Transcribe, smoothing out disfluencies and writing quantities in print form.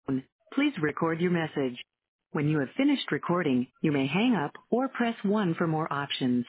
Please record your message. When you have finished recording, you may hang up or press 1 for more options.